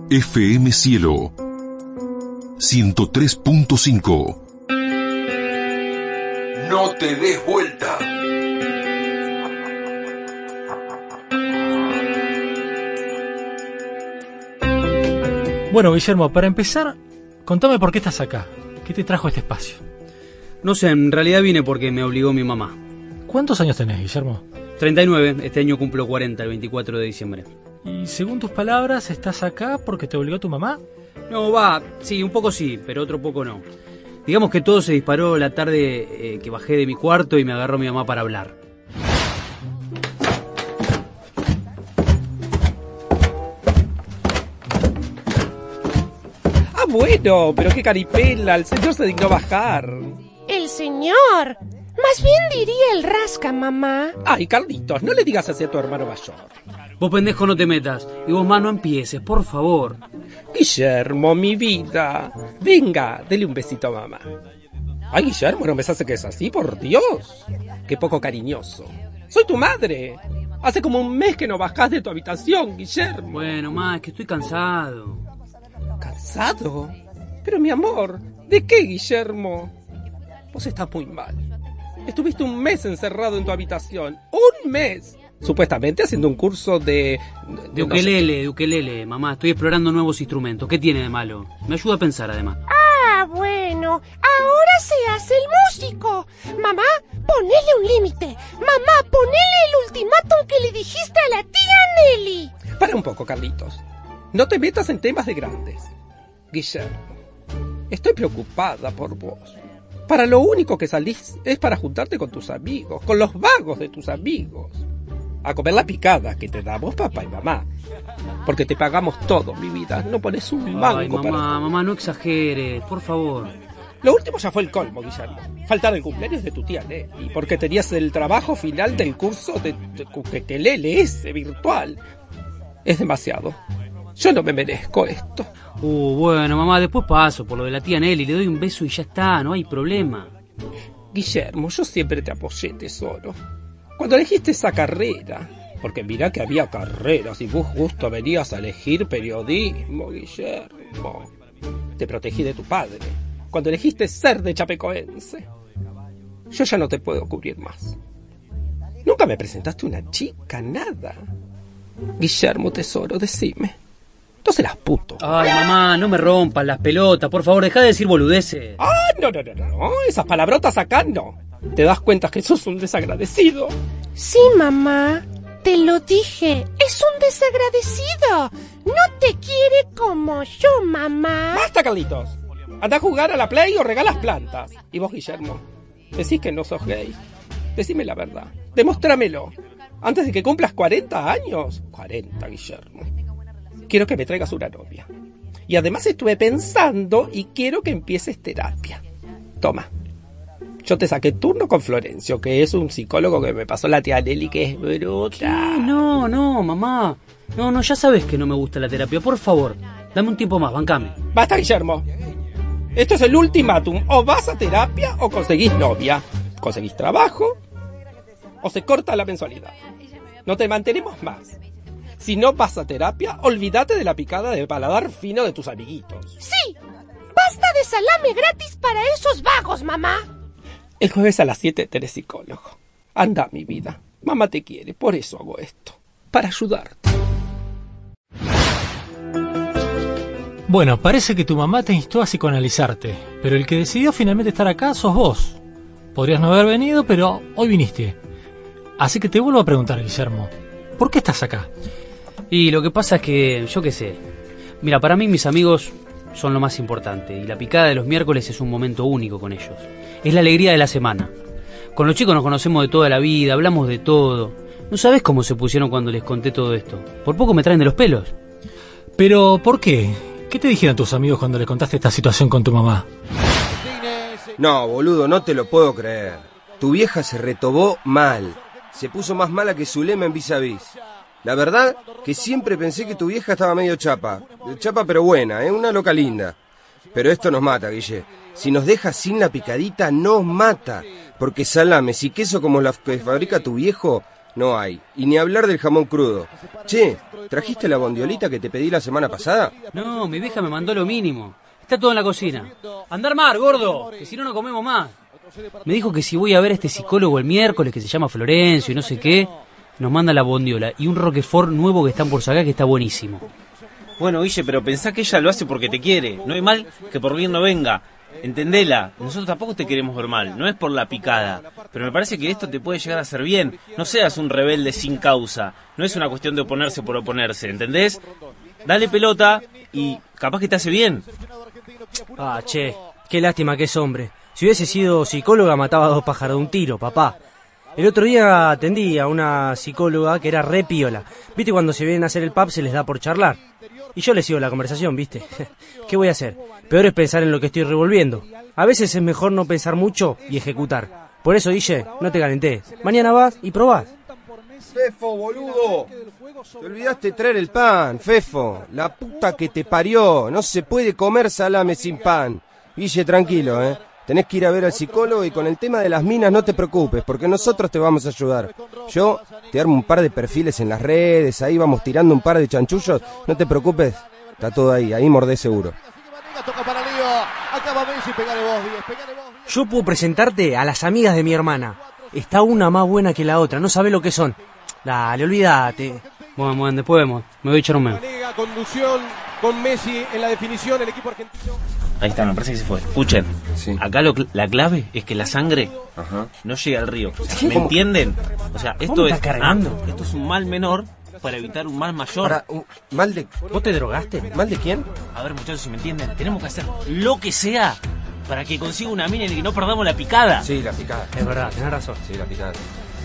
FM Cielo 103.5. No te des vuelta. Bueno, Guillermo, para empezar, contame por qué estás acá. ¿Qué te trajo a este espacio? No sé, en realidad vine porque me obligó mi mamá. ¿Cuántos años tenés, Guillermo? 39, este año cumplo 40, el 24 de diciembre. Y según tus palabras, ¿estás acá porque te obligó tu mamá? No, sí, un poco sí, pero otro poco no. Digamos que todo se disparó la tarde que bajé de mi cuarto y me agarró mi mamá para hablar. Ah, bueno, pero qué caripela, el señor se dignó bajar. ¿El señor? Más bien diría el rasca, mamá. Ay, Carlitos, no le digas así a tu hermano mayor. Vos, pendejo, no te metas. Y vos, más no empieces, por favor. Guillermo, mi vida. Venga, dele un besito a mamá. Ay, Guillermo, no me hace que es así, por Dios. Qué poco cariñoso. Soy tu madre. Hace como un mes que no bajás de tu habitación, Guillermo. Bueno, ma, es que estoy cansado. ¿Cansado? Pero mi amor, ¿de qué, Guillermo? Vos estás muy mal. Estuviste un mes encerrado en tu habitación. ¡Un mes! Supuestamente haciendo un curso de ukelele, mamá. Estoy explorando nuevos instrumentos. ¿Qué tiene de malo? Me ayuda a pensar, además. Ah, bueno. Ahora se hace el músico. Mamá, ponele un límite. Mamá, ponele el ultimátum que le dijiste a la tía Nelly. Para un poco, Carlitos. No te metas en temas de grandes. Guillermo, estoy preocupada por vos. Para lo único que salís es para juntarte con tus amigos, con los vagos de tus amigos. A comer la picada que te damos papá y mamá. Porque te pagamos todo, mi vida. No pones un mango. Ay, mamá, no exageres, por favor. Lo último ya fue el colmo, Guillermo. Faltar el cumpleaños de tu tía Nelly, porque tenías el trabajo final del curso de ukelele ese virtual. Es demasiado. Yo no me merezco esto. Bueno, mamá, después paso por lo de la tía Nelly, le doy un beso y ya está, no hay problema. Guillermo, yo siempre te apoyé, tesoro. Cuando elegiste esa carrera, porque mirá que había carreras y vos justo venías a elegir periodismo, Guillermo. Te protegí de tu padre, cuando elegiste ser de chapecoense. Yo ya no te puedo cubrir más. Nunca me presentaste una chica, nada. Guillermo, tesoro, decime. No serás puto. Ay, mamá, no me rompas las pelotas, por favor, dejá de decir boludeces. Ah, no, esas palabrotas acá no. ¿Te das cuenta que sos un desagradecido? Sí, mamá, te lo dije, es un desagradecido. No te quiere como yo, mamá. ¡Basta, Carlitos! Anda a jugar a la Play o regalas plantas. Y vos, Guillermo, decís que no sos gay. Decime la verdad, demostrámelo. Antes de que cumplas 40 años. 40, Guillermo. Quiero que me traigas una novia. Y además estuve pensando y quiero que empieces terapia. Toma. Yo te saqué turno con Florencio, que es un psicólogo que me pasó la tía Nelly, que es bruta. ¿Qué? No, mamá. No, ya sabes que no me gusta la terapia. Por favor, dame un tiempo más, bancame. Basta, Guillermo. Esto es el ultimátum. O vas a terapia o conseguís novia. Conseguís trabajo o se corta la mensualidad. No te mantenemos más. Si no vas a terapia, olvídate de la picada de paladar fino de tus amiguitos. Sí, basta de salame gratis para esos vagos, mamá. El jueves a las 7 tenés psicólogo. Anda, mi vida. Mamá te quiere, por eso hago esto. Para ayudarte. Bueno, parece que tu mamá te instó a psicoanalizarte, pero el que decidió finalmente estar acá sos vos. Podrías no haber venido, pero hoy viniste. Así que te vuelvo a preguntar, Guillermo, ¿por qué estás acá? Y lo que pasa es que, yo qué sé. Mira, para mí mis amigos son lo más importante, y la picada de los miércoles es un momento único con ellos. Es la alegría de la semana. Con los chicos nos conocemos de toda la vida, hablamos de todo. No sabés cómo se pusieron cuando les conté todo esto. Por poco me traen de los pelos. ¿Pero por qué? ¿Qué te dijeron tus amigos cuando les contaste esta situación con tu mamá? No, boludo, no te lo puedo creer. Tu vieja se retobó mal. Se puso más mala que Zulema en Vis a Vis. La verdad que siempre pensé que tu vieja estaba medio chapa. Chapa pero buena, una loca linda. Pero esto nos mata, Guille. Si nos deja sin la picadita, nos mata. Porque salames y queso como los que fabrica tu viejo no hay. Y ni hablar del jamón crudo. Che, ¿trajiste la bondiolita que te pedí la semana pasada? No, mi vieja me mandó lo mínimo. Está todo en la cocina. Anda a armar, gordo, que si no, no comemos más. Me dijo que si voy a ver a este psicólogo el miércoles, que se llama Florencio y no sé qué, nos manda la bondiola y un roquefort nuevo que están por sacar que está buenísimo. Bueno, Guille, pero pensá que ella lo hace porque te quiere. No hay mal que por bien no venga. Entendela, nosotros tampoco te queremos ver mal, no es por la picada. Pero me parece que esto te puede llegar a hacer bien. No seas un rebelde sin causa. No es una cuestión de oponerse por oponerse, ¿entendés? Dale pelota y capaz que te hace bien. Ah, che, qué lástima que es hombre. Si hubiese sido psicóloga mataba a 2 pájaros de un tiro, papá. El otro día atendí a una psicóloga que era re piola. ¿Viste cuando se vienen a hacer el pub se les da por charlar? Y yo les sigo la conversación, ¿viste? ¿Qué voy a hacer? Peor es pensar en lo que estoy revolviendo. A veces es mejor no pensar mucho y ejecutar. Por eso, Guille, no te calentés. Mañana vas y probás. Fefo, boludo. Te olvidaste traer el pan, Fefo. La puta que te parió. No se puede comer salame sin pan. Guille, tranquilo, Tenés que ir a ver al psicólogo y con el tema de las minas no te preocupes, porque nosotros te vamos a ayudar. Yo te armo un par de perfiles en las redes, ahí vamos tirando un par de chanchullos. No te preocupes, está todo ahí mordés seguro. Yo puedo presentarte a las amigas de mi hermana. Está una más buena que la otra, no sabe lo que son. Dale, olvídate. Bueno, después vemos. Me voy a echar un memo. Conducción con Messi en la definición, el equipo argentino. Ahí está, me parece que se fue. Escuchen, sí. Acá la clave es que la sangre no llegue al río. O sea, ¿me entienden? O sea, esto es un mal menor para evitar un mal mayor. ¿Mal de...? ¿Vos te drogaste? ¿Mal de quién? A ver, muchachos, si me entienden, tenemos que hacer lo que sea para que consiga una mina y que no perdamos la picada. Sí, la picada. Es verdad, tenés razón. Sí, la picada.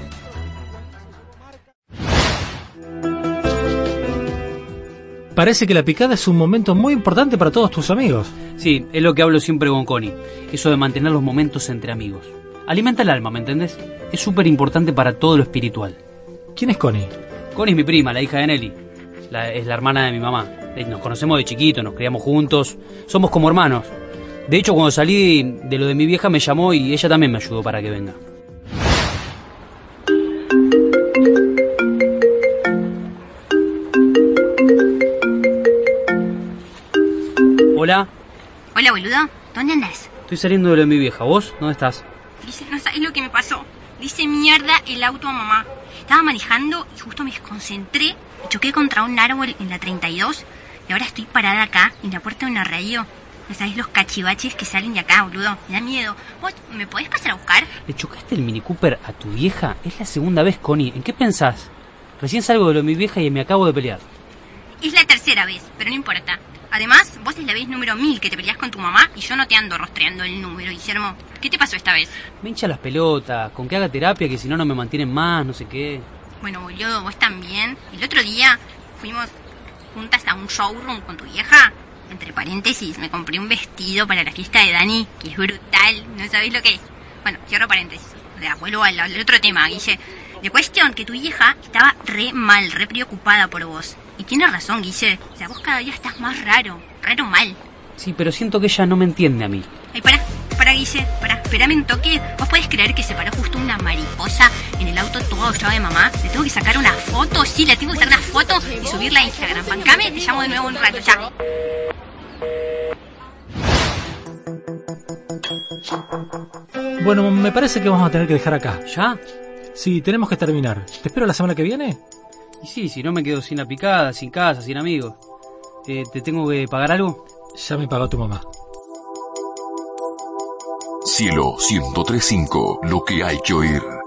Parece que la picada es un momento muy importante para todos tus amigos. Sí, es lo que hablo siempre con Connie. Eso de mantener los momentos entre amigos. Alimenta el alma, ¿me entendés? Es súper importante para todo lo espiritual. ¿Quién es Connie? Connie es mi prima, la hija de Nelly. Es la hermana de mi mamá. Nos conocemos de chiquito, nos criamos juntos. Somos como hermanos. De hecho, cuando salí de lo de mi vieja me llamó y ella también me ayudó para que venga. Hola. Hola, boludo. ¿Dónde andás? Estoy saliendo de lo de mi vieja. ¿Vos? ¿Dónde estás? Dice, no sabés lo que me pasó. Dice mierda el auto a mamá. Estaba manejando y justo me desconcentré y choqué contra un árbol en la 32 y ahora estoy parada acá en la puerta de una radio. No sabés los cachivaches que salen de acá, boludo. Me da miedo. ¿Vos me podés pasar a buscar? ¿Le chocaste el Mini Cooper a tu vieja? Es la segunda vez, Connie. ¿En qué pensás? Recién salgo de lo de mi vieja y me acabo de pelear. Es la tercera vez, pero no importa. Además, vos es la vez número 1000 que te peleás con tu mamá y yo no te ando rastreando el número, Guillermo. ¿Qué te pasó esta vez? Me hincha las pelotas, con que haga terapia, que si no, no me mantienen más, no sé qué. Bueno, boludo, vos también. El otro día fuimos juntas a un showroom con tu vieja. Entre paréntesis, me compré un vestido para la fiesta de Dani, que es brutal. ¿No sabés lo que es? Bueno, cierro paréntesis. O sea, vuelvo al otro tema, Guille. De cuestión que tu vieja estaba re mal, re preocupada por vos. Y tiene razón, Guille. O sea, vos cada día estás más raro mal. Sí, pero siento que ella no me entiende a mí. Ay, pará, Guille, espérame un toque. ¿Vos podés creer que se paró justo una mariposa en el auto todo llave de mamá? Le tengo que sacar una foto, sí, le tengo que sacar una foto y subirla a Instagram. Bancame, te llamo de nuevo un rato, ya. Bueno, me parece que vamos a tener que dejar acá. ¿Ya? Sí, tenemos que terminar. ¿Te espero la semana que viene? Y sí, si no me quedo sin la picada, sin casa, sin amigos. ¿Te tengo que pagar algo? Ya me pagó tu mamá. Cielo 103.5, lo que hay que oír.